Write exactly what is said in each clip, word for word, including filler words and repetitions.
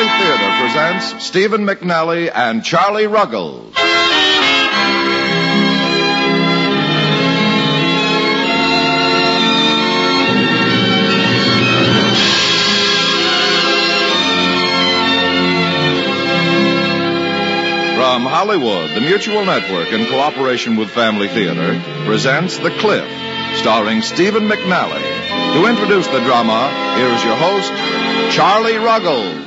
Family Theater presents Stephen McNally and Charlie Ruggles. From Hollywood, the Mutual Network, in cooperation with Family Theater, presents The Cliff, starring Stephen McNally. To introduce the drama, here's your host, Charlie Ruggles.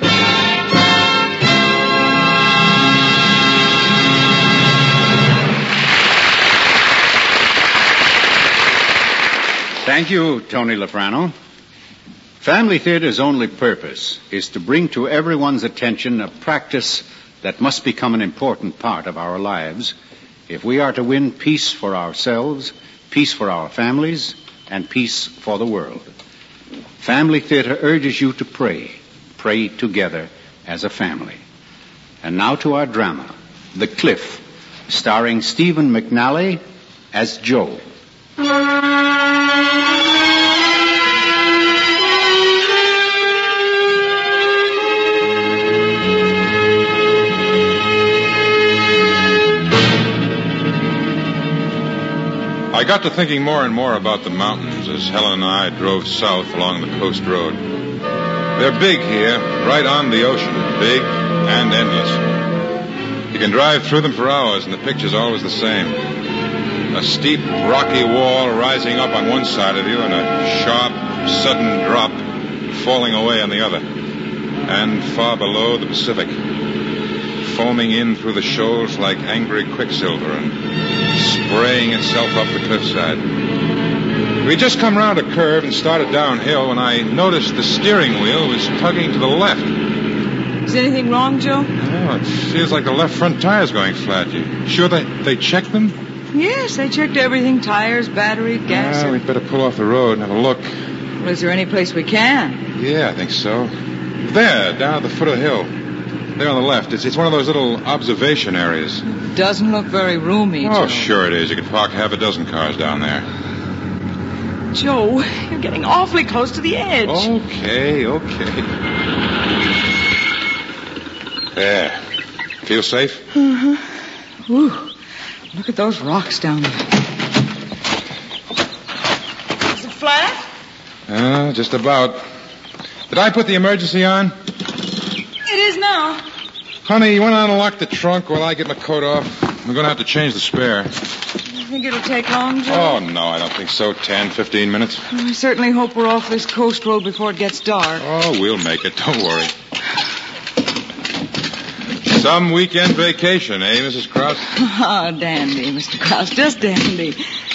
Thank you, Tony Lafrano. Family Theater's only purpose is to bring to everyone's attention a practice that must become an important part of our lives if we are to win peace for ourselves, peace for our families, and peace for the world. Family Theater urges you to pray, pray together as a family. And now to our drama, The Cliff, starring Stephen McNally as Joe. I got to thinking more and more about the mountains as Helen and I drove south along the coast road. They're big here, right on the ocean, big and endless. You can drive through them for hours and the picture's always the same. A steep, rocky wall rising up on one side of you and a sharp, sudden drop falling away on the other. And far below, the Pacific, foaming in through the shoals like angry quicksilver and spraying itself up the cliffside. We'd just come round a curve and started downhill when I noticed the steering wheel was tugging to the left. Is anything wrong, Joe? Oh, it feels like the left front tire's going flat. You sure they, they checked them? Yes, they checked everything. Tires, battery, gas. Yeah, we'd better pull off the road and have a look. Well, is there any place we can? Yeah, I think so. There, down at the foot of the hill. There on the left. It's, it's one of those little observation areas. Doesn't look very roomy, Joe. Oh, sure it is. You could park half a dozen cars down there. Joe, you're getting awfully close to the edge. Okay, okay. There. Feel safe? Uh-huh. Ooh, look at those rocks down there. Is it flat? Uh, just about. Did I put the emergency on? It is now. Honey, you want to unlock the trunk while I get my coat off? We're going to have to change the spare. You think it'll take long, Joe? Oh, no, I don't think so. Ten, fifteen minutes. Well, I certainly hope we're off this coast road before it gets dark. Oh, we'll make it. Don't worry. Some weekend vacation, eh, Missus Krause? Ah, dandy, Mister Krause. Just dandy.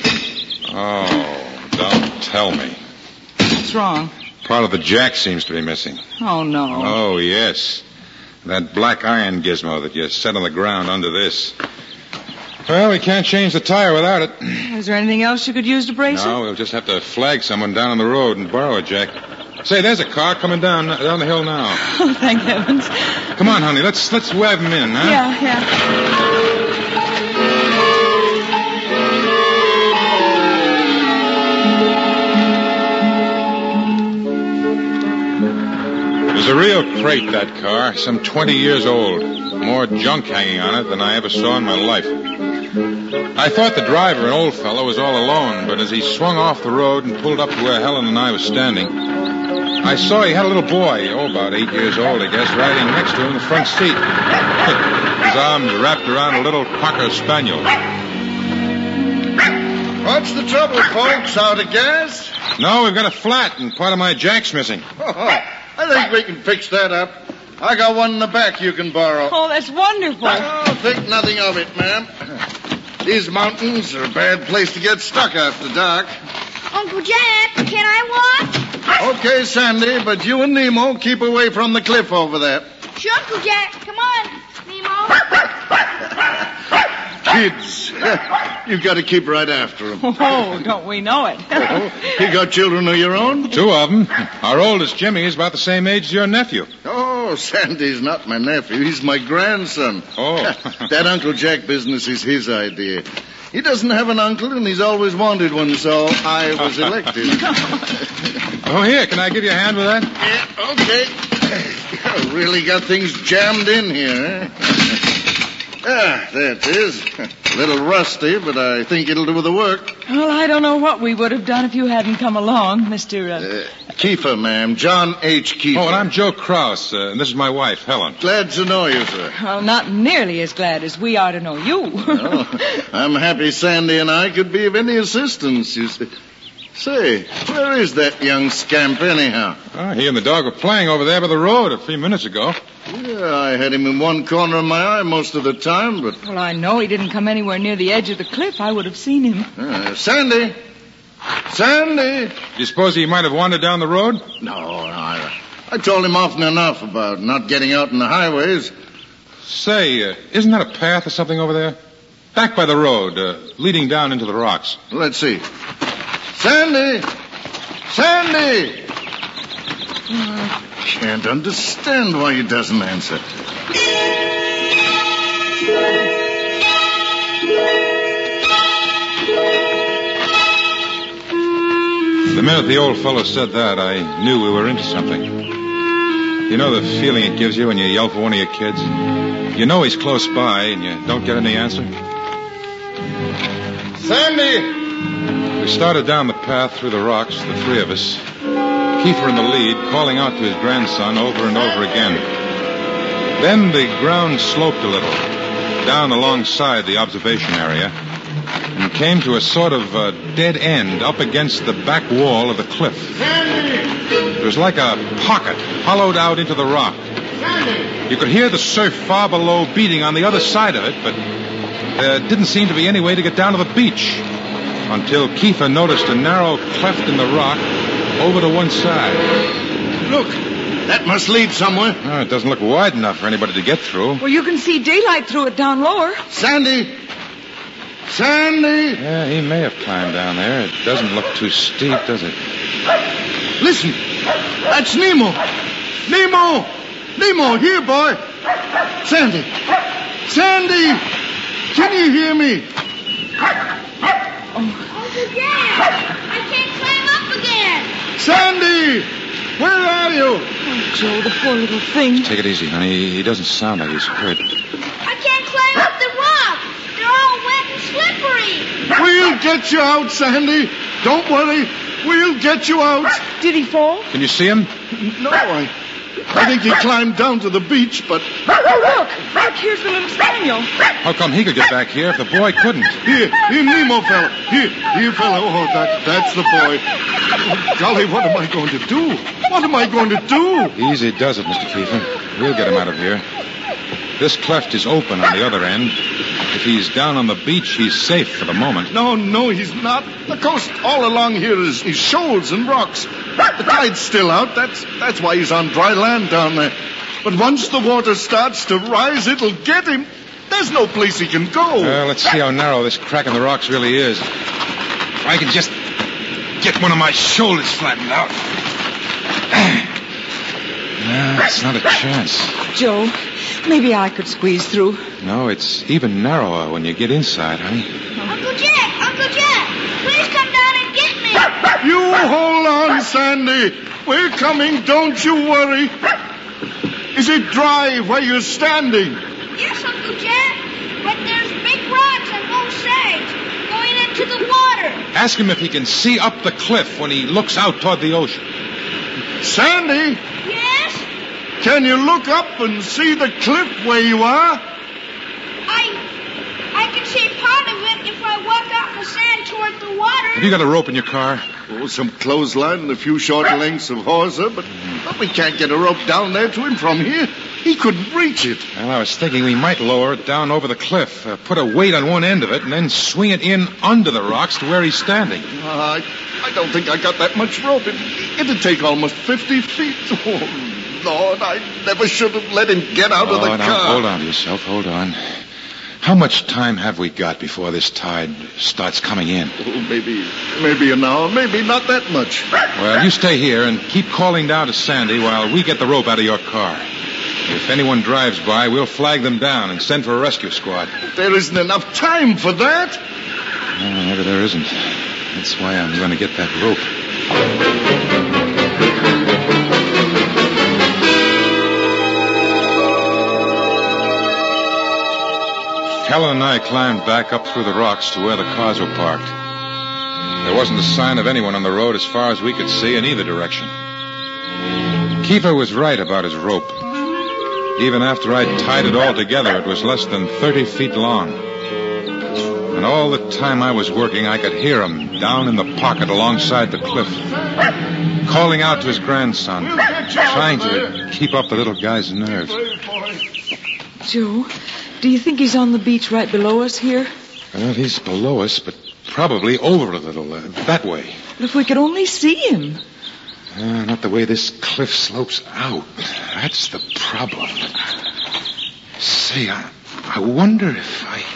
Oh, don't tell me. What's wrong? Part of the jack seems to be missing. Oh, no. Oh, yes. That black iron gizmo that you set on the ground under this. Well, we can't change the tire without it. Is there anything else you could use to brace it? No, we'll just have to flag someone down on the road and borrow a jack. Say, there's a car coming down down the hill now. Oh, thank heavens. Come on, honey, let's let's wave him in, huh? Yeah, yeah. It was a real crate, that car, some twenty years old. More junk hanging on it than I ever saw in my life. I thought the driver, an old fellow, was all alone, but as he swung off the road and pulled up to where Helen and I was standing, I saw he had a little boy, oh, about eight years old, I guess, riding next to him in the front seat. His arms wrapped around a little Cocker Spaniel. What's the trouble, folks? Out of gas? No, we've got a flat, and part of my jack's missing. Oh, I think we can fix that up. I got one in the back you can borrow. Oh, that's wonderful. Oh, think nothing of it, ma'am. These mountains are a bad place to get stuck after dark. Uncle Jack, can I walk? Okay, Sandy, but you and Nemo keep away from the cliff over there. Sure, Uncle Jack. Come on, Nemo. Kids, you've got to keep right after them. Oh, don't we know it? Oh, you got children of your own? Two of them. Our oldest, Jimmy, is about the same age as your nephew. Oh, Sandy's not my nephew. He's my grandson. Oh. That Uncle Jack business is his idea. He doesn't have an uncle, and he's always wanted one, so I was elected. Oh, here, can I give you a hand with that? Yeah, okay. You really got things jammed in here, huh? Ah, there it is. A little rusty, but I think it'll do the work. Well, I don't know what we would have done if you hadn't come along, Mister Uh... Uh, Kiefer, ma'am. John H. Kiefer. Oh, and I'm Joe Kraus, uh, and this is my wife, Helen. Glad to know you, sir. Well, not nearly as glad as we are to know you. Oh, I'm happy Sandy and I could be of any assistance, you see. Say, where is that young scamp anyhow? Oh, he and the dog were playing over there by the road a few minutes ago. Yeah, I had him in one corner of my eye most of the time, but... Well, I know he didn't come anywhere near the edge of the cliff. I would have seen him. Uh, Sandy! Sandy! Do you suppose he might have wandered down the road? No, I, I told him often enough about not getting out in the highways. Say, uh, isn't that a path or something over there? Back by the road, uh, leading down into the rocks. Let's see. Sandy! Sandy! I can't understand why he doesn't answer. The minute the old fellow said that, I knew we were into something. You know the feeling it gives you when you yell for one of your kids? You know he's close by and you don't get any answer. Sandy! We started down the path through the rocks, the three of us. Kiefer in the lead, calling out to his grandson over and over again. Then the ground sloped a little, down alongside the observation area, and came to a sort of uh, dead end up against the back wall of the cliff. Sandy! It was like a pocket hollowed out into the rock. Sandy! You could hear the surf far below beating on the other side of it, but there didn't seem to be any way to get down to the beach until Kiefer noticed a narrow cleft in the rock over to one side. Look, that must lead somewhere. Oh, it doesn't look wide enough for anybody to get through. Well, you can see daylight through it down lower. Sandy! Sandy! Yeah, he may have climbed down there. It doesn't look too steep, does it? Listen! That's Nemo! Nemo! Nemo, here, boy! Sandy! Sandy! Can you hear me? Uncle Jack, I can't climb up again. Sandy! Where are you? Oh, Joe, the poor little thing. Take it easy, honey. He doesn't sound like he's hurt. I can't climb up the rock. They're all wet and slippery. We'll get you out, Sandy. Don't worry. We'll get you out. Did he fall? Can you see him? No, I, I think he climbed down to the beach, but... Oh, look. Look, here's the little spaniel. How come he could get back here if the boy couldn't? Here, here, Nemo fella. Here, here, fella. Oh, that, that's the boy. Oh, golly, what am I going to do? What am I going to do? Easy does it, Mister Kiefer. We'll get him out of here. This cleft is open on the other end. If he's down on the beach, he's safe for the moment. No, no, he's not. The coast all along here is, is shoals and rocks. The tide's still out. That's that's why he's on dry land down there. But once the water starts to rise, it'll get him. There's no place he can go. Well, let's see how narrow this crack in the rocks really is. If I can just get one of my shoulders flattened out. No, it's not a chance. Joe, maybe I could squeeze through. No, it's even narrower when you get inside, honey. Uncle Jack, Uncle Jack, please come down and get me. You hold on, Sandy. We're coming. Don't you worry. Is it dry where you're standing? Yes, Uncle Jack, but there's big rocks on both sides going into the water. Ask him if he can see up the cliff when he looks out toward the ocean. Sandy, Yes? can you look up and see the cliff where you are? I I can see part of it if I walk out in the sand toward the water. Have you got a rope in your car? Oh, some clothesline and a few short lengths of hawser, but, but we can't get a rope down there to him from here. He couldn't reach it. Well, I was thinking we might lower it down over the cliff, uh, put a weight on one end of it, and then swing it in under the rocks to where he's standing. Uh, I, I don't think I got that much rope. It, it'd take almost fifty feet. Oh, Lord, I never should have let him get out oh, of the now, car. hold on to yourself, hold on. How much time have we got before this tide starts coming in? Oh, maybe, maybe an hour, maybe not that much. Well, you stay here and keep calling down to Sandy while we get the rope out of your car. If anyone drives by, we'll flag them down and send for a rescue squad. There isn't enough time for that. Well, maybe there isn't. That's why I'm going to get that rope. Helen and I climbed back up through the rocks to where the cars were parked. There wasn't a sign of anyone on the road as far as we could see in either direction. Kiefer was right about his rope. Even after I'd tied it all together, it was less than thirty feet long. And all the time I was working, I could hear him down in the pocket alongside the cliff, calling out to his grandson, trying to keep up the little guy's nerve. Joe, do you think he's on the beach right below us here? Well, he's below us, but probably over a little, uh, that way. But if we could only see him. Uh, not the way this cliff slopes out. That's the problem. Say, I, I wonder if I...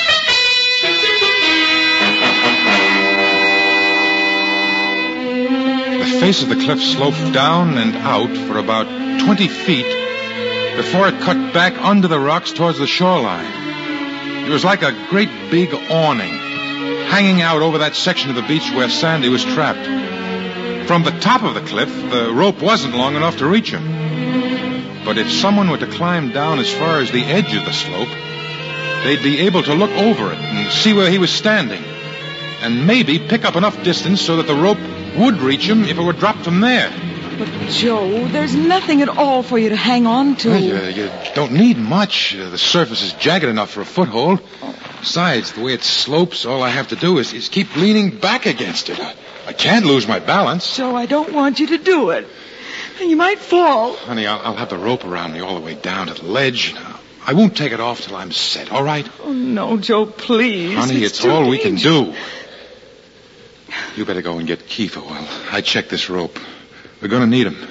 The face of the cliff sloped down and out for about twenty feet before it cut back under the rocks towards the shoreline. It was like a great big awning hanging out over that section of the beach where Sandy was trapped. From the top of the cliff, the rope wasn't long enough to reach him. But if someone were to climb down as far as the edge of the slope, they'd be able to look over it and see where he was standing, and maybe pick up enough distance so that the rope would reach him if it were dropped from there. But, Joe, there's nothing at all for you to hang on to. Well, you, you don't need much. Uh, the surface is jagged enough for a foothold. Besides, the way it slopes, all I have to do is, is keep leaning back against it. I, I can't lose my balance. Joe, I don't want you to do it. You might fall. Honey, I'll, I'll have the rope around me all the way down to the ledge. I won't take it off till I'm set, all right? Oh, no, Joe, please. Honey, it's, it's all we dangerous. can do. You better go and get Kiefer while I check this rope. We're going to need him.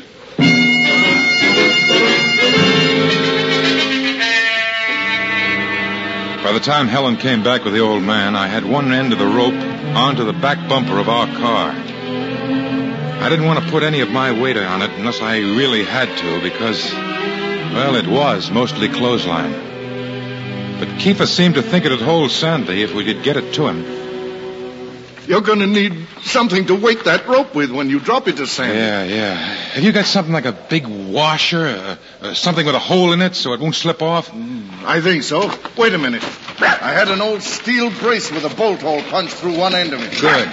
By the time Helen came back with the old man, I had one end of the rope onto the back bumper of our car. I didn't want to put any of my weight on it unless I really had to because, well, it was mostly clothesline. But Kiefer seemed to think it'd hold Sandy if we could get it to him. You're going to need something to weight that rope with when you drop it to Sandy. Yeah, yeah. Have you got something like a big washer, uh, uh, something with a hole in it so it won't slip off? Mm, I think so. Wait a minute. I had an old steel brace with a bolt hole punched through one end of it. Good.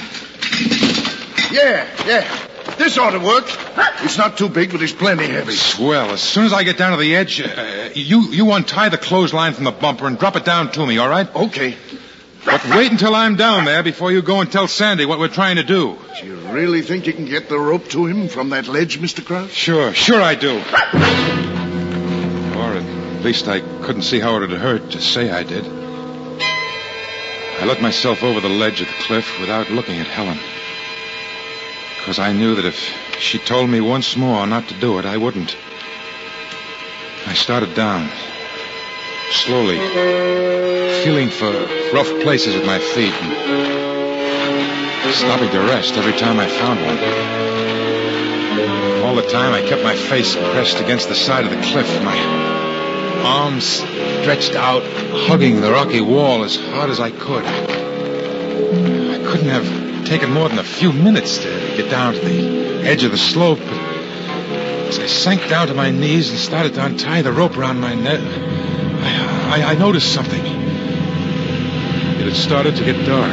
Yeah, yeah. This ought to work. It's not too big, but it's plenty heavy. Swell. As soon as I get down to the edge, uh, you, you untie the clothesline from the bumper and drop it down to me, all right? Okay. But wait until I'm down there before you go and tell Sandy what we're trying to do. Do you really think you can get the rope to him from that ledge, Mister Krause? Sure, sure I do. Or at least I couldn't see how it would hurt to say I did. I let myself over the ledge of the cliff without looking at Helen. Because I knew that if she told me once more not to do it, I wouldn't. I started down. Slowly, feeling for rough places with my feet and stopping to rest every time I found one. All the time I kept my face pressed against the side of the cliff, my arms stretched out, hugging the rocky wall as hard as I could. I couldn't have taken more than a few minutes to get down to the edge of the slope, but as I sank down to my knees and started to untie the rope around my neck, I, I, I noticed something. It had started to get dark.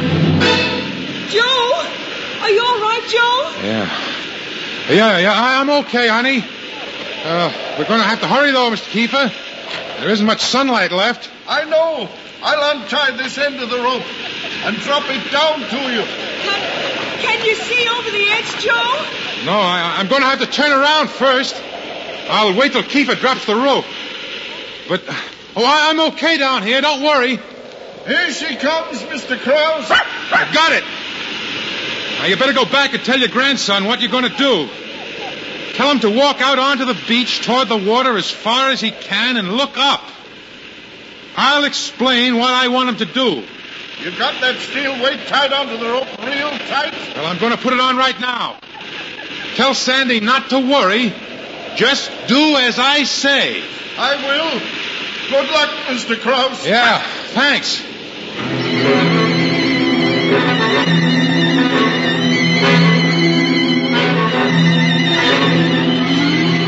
Joe! Are you all right, Joe? Yeah. Yeah, yeah, I, I'm okay, honey. Uh, we're going to have to hurry, though, Mister Kiefer. There isn't much sunlight left. I know. I'll untie this end of the rope and drop it down to you. Can, can you see over the edge, Joe? No, I, I'm going to have to turn around first. I'll wait till Kiefer drops the rope. But... Oh, I'm okay down here. Don't worry. Here she comes, Mister Krause. I got it. Now, you better go back and tell your grandson what you're going to do. Tell him to walk out onto the beach toward the water as far as he can and look up. I'll explain what I want him to do. You got that steel weight tied onto the rope real tight? Well, I'm going to put it on right now. Tell Sandy not to worry. Just do as I say. I will. Good luck, Mister Krause. Yeah, thanks.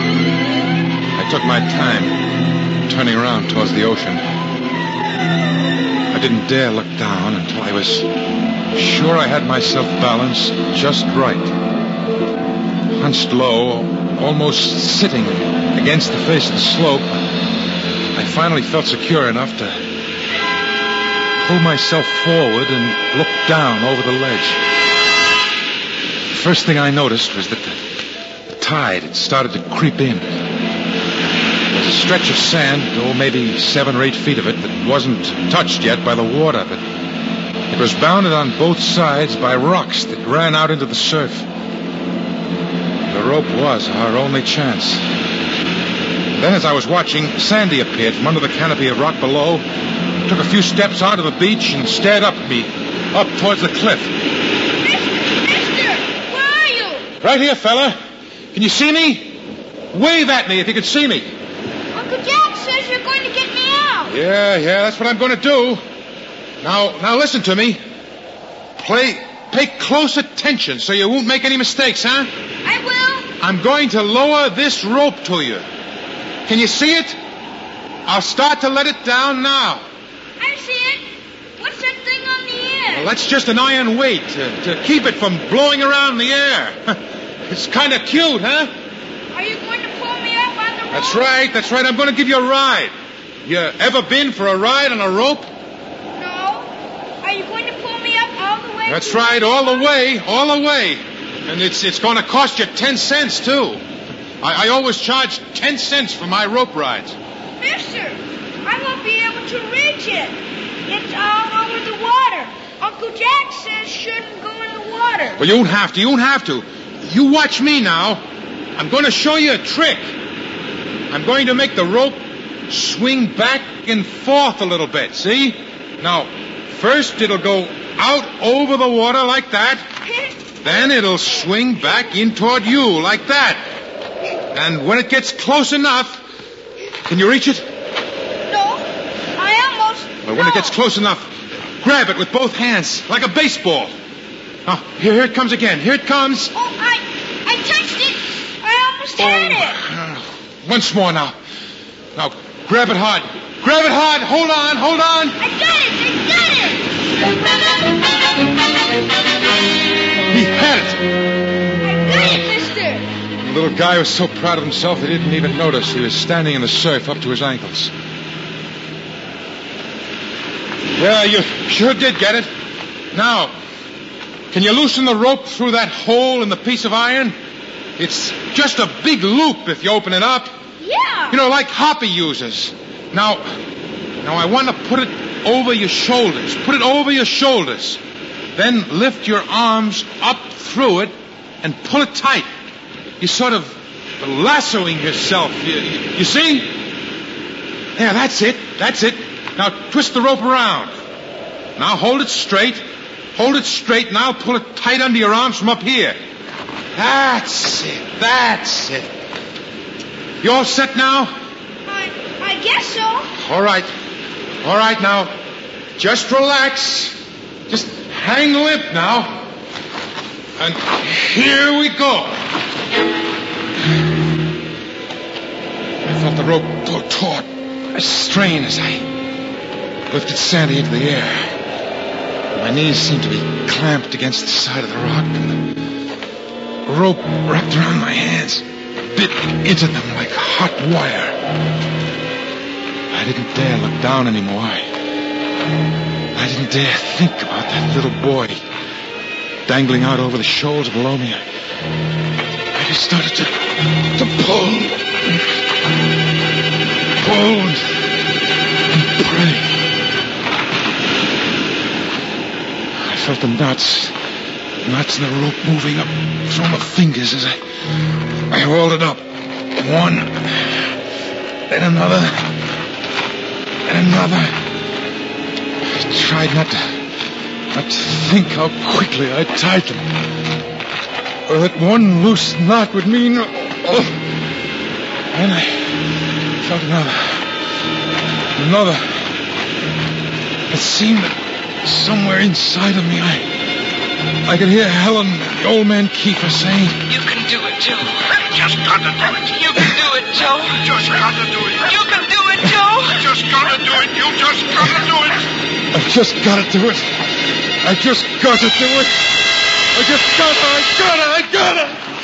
I took my time, turning around towards the ocean. didn't dare look down until I was sure I had myself balanced just right. Hunched low, almost sitting against the face of the slope, I finally felt secure enough to pull myself forward and look down over the ledge. The first thing I noticed was that the, the tide had started to creep in. There was a stretch of sand, oh, maybe seven or eight feet of it, that wasn't touched yet by the water, but it was bounded on both sides by rocks that ran out into the surf. The rope was our only chance. Then, as I was watching, Sandy appeared from under the canopy of rock below, took a few steps onto the beach, and stared up at me, up towards the cliff. Mister, mister, where are you? Right here, fella. Can you see me? Wave at me if you can see me. Uncle Jack says you're going to get me out. Yeah, yeah, that's what I'm going to do. Now, now listen to me. Play, pay close attention so you won't make any mistakes, huh? I will. I'm going to lower this rope to you. Can you see it? I'll start to let it down now. I see it. What's that thing on the air? Well, that's just an iron weight to, to keep it from blowing around in the air. It's kind of cute, huh? Are you going to pull me up on the rope? That's right, that's right. I'm going to give you a ride. You ever been for a ride on a rope? No. Are you going to pull me up all the way? That's right, all the way, all the way. And it's it's going to cost you ten cents, too. I, I always charge ten cents for my rope rides. Mister, I won't be able to reach it. It's all over the water. Uncle Jack says shouldn't go in the water. Well, you won't have to, you won't have to. You watch me now. I'm going to show you a trick. I'm going to make the rope swing back and forth a little bit, see? Now, first it'll go out over the water like that. Then it'll swing back in toward you like that. And when it gets close enough, can you reach it? No, I almost... Well, when no. it gets close enough, grab it with both hands, like a baseball. Now, here, here it comes again. Here it comes. Oh, I, I touched it. I almost had it. Uh, once more now. Now, grab it hard. Grab it hard. Hold on, hold on. I got it. I got it. He had it. I got it, mister. The little guy was so proud of himself he didn't even notice he was standing in the surf up to his ankles. Yeah, you sure did get it. Now, can you loosen the rope through that hole in the piece of iron? It's just a big loop if you open it up. Yeah. You know, like Hoppy uses. Now, now I want to put it over your shoulders. Put it over your shoulders. Then lift your arms up through it and pull it tight. You're sort of lassoing yourself. You, you see? Yeah, that's it. That's it. Now twist the rope around. Now hold it straight. Hold it straight, and I'll pull it tight under your arms from up here. That's it. That's it. You all set now? I, I guess so. All right. All right, now. Just relax. Just hang limp now. And here we go. I felt the rope go taut, a strain as I lifted Sandy into the air. My knees seemed to be clamped against the side of the rock, and the rope wrapped around my hands, bit into them like hot wire. I didn't dare look down anymore. I, I didn't dare think about that little boy dangling out over the shoals below me. I, I just started to, to pull, pull and, and pray. I felt the knots, knots in the rope moving up through my fingers as I, I rolled it up. One, then another, and another. I tried not to, not to think how quickly I tied them. Or that one loose knot would mean... Oh, oh. And I felt another. Another. It seemed that somewhere inside of me I, I could hear Helen, the old man Kiefer saying, You can do it, Joe. Just gotta do it. You can do it, Joe. Just gotta do it. You can do it, Joe. Just gotta do it. You just gotta do it. I just gotta do it. I just gotta do it. I just gotta, I gotta, I gotta.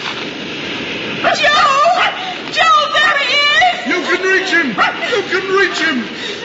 Joe! Joe, there he is! You can reach him! You can reach him!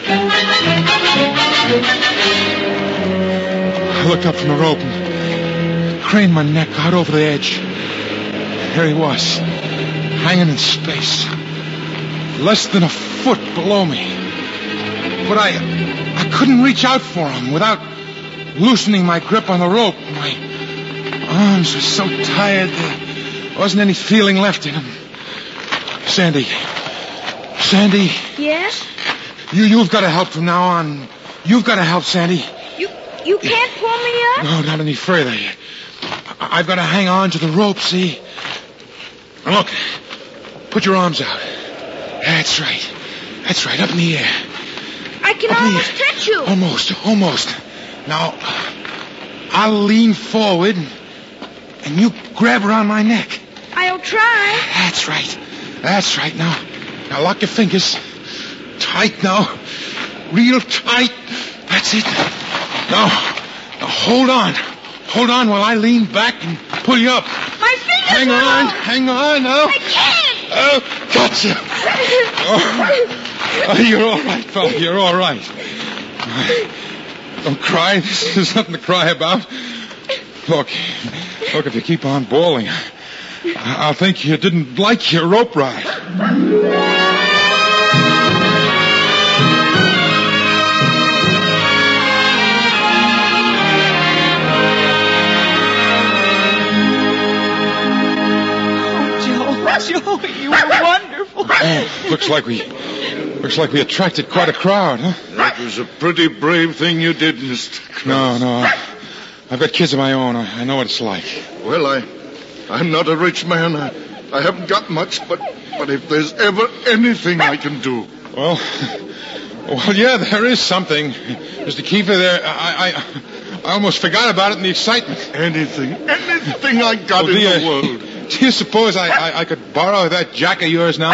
I looked up from the rope and craned my neck out over the edge. There he was, hanging in space, less than a foot below me. But I, I couldn't reach out for him without loosening my grip on the rope. My arms were so tired there wasn't any feeling left in them. Sandy, Sandy. Yes? You, you've got to help from now on. You've got to help, Sandy. You, you can't pull me up? No, not any further. I- I've got to hang on to the rope, see? Now look, put your arms out. That's right. That's right, up in the air. I can Up in the almost air. touch you. Almost, almost. Now, I'll lean forward, and you grab around my neck. I'll try. That's right. That's right. Now, now lock your fingers. Tight now. Real tight. That's it. Now, now hold on. Hold on while I lean back and pull you up. My fingers Hang are on. long. Hang on now. I can't. Oh, gotcha. Oh, oh, you're all right, fella. You're all right. Don't cry. This is nothing to cry about. Look, look, if you keep on bawling, I'll think you didn't like your rope ride. Joe, you were wonderful. Oh, looks like we, looks like we attracted quite a crowd, huh? That was a pretty brave thing you did, Mister No, no. I've got kids of my own. I, I know what it's like. Well, I, I'm not a rich man. I, I haven't got much, but, but if there's ever anything I can do. Well, well, yeah, there is something. Mister Kiefer, there, I, I, I almost forgot about it in the excitement. Anything, anything I got Well, in do the you- world. Do you suppose I, I, I could borrow that jack of yours now?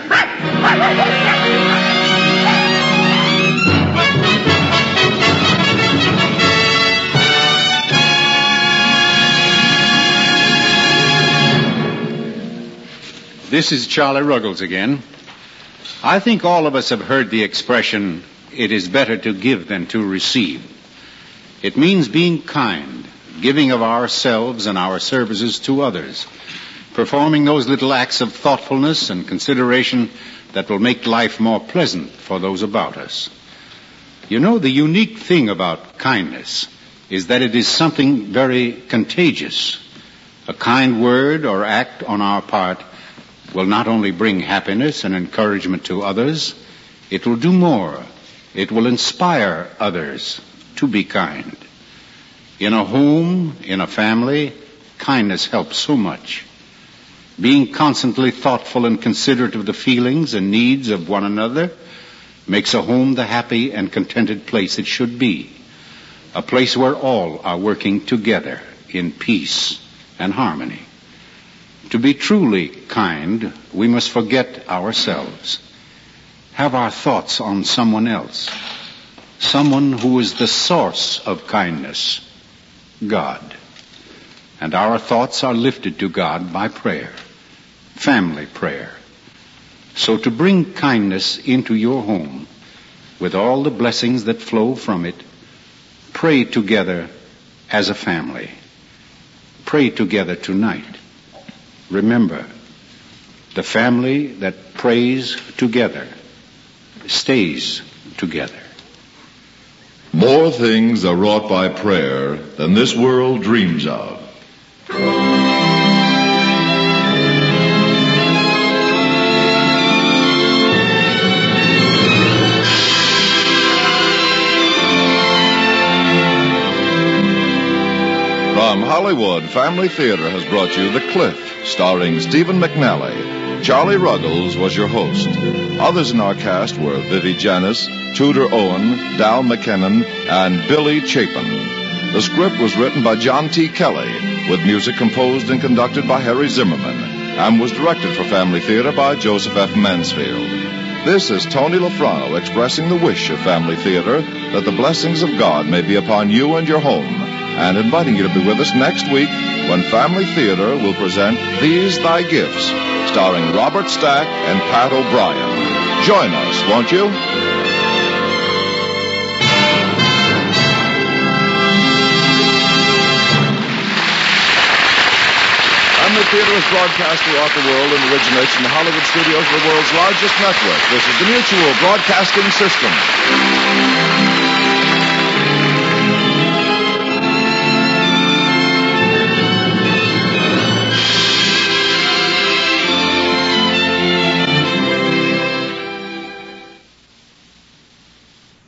This is Charlie Ruggles again. I think all of us have heard the expression, it is better to give than to receive. It means being kind, giving of ourselves and our services to others, performing those little acts of thoughtfulness and consideration that will make life more pleasant for those about us. You know, the unique thing about kindness is that it is something very contagious. A kind word or act on our part will not only bring happiness and encouragement to others, it will do more. It will inspire others to be kind. In a home, in a family, kindness helps so much. Being constantly thoughtful and considerate of the feelings and needs of one another makes a home the happy and contented place it should be. A place where all are working together in peace and harmony. To be truly kind, we must forget ourselves. Have our thoughts on someone else. Someone who is the source of kindness, God. And our thoughts are lifted to God by prayer, family prayer. So to bring kindness into your home, with all the blessings that flow from it, pray together as a family. Pray together tonight. Remember, the family that prays together stays together. More things are wrought by prayer than this world dreams of. From Hollywood, Family Theater has brought you The Cliff, starring Stephen McNally. Charlie Ruggles was your host. Others in our cast were Vivi Janis, Tudor Owen, Dal McKinnon, and Billy Chapin. The script was written by John T. Kelly, with music composed and conducted by Harry Zimmerman, and was directed for Family Theater by Joseph F. Mansfield. This is Tony LaFrano expressing the wish of Family Theater that the blessings of God may be upon you and your home, and inviting you to be with us next week when Family Theater will present These Thy Gifts, starring Robert Stack and Pat O'Brien. Join us, won't you? Family Theater is broadcast throughout the world and originates in the Hollywood studios of the world's largest network. This is the Mutual Broadcasting System.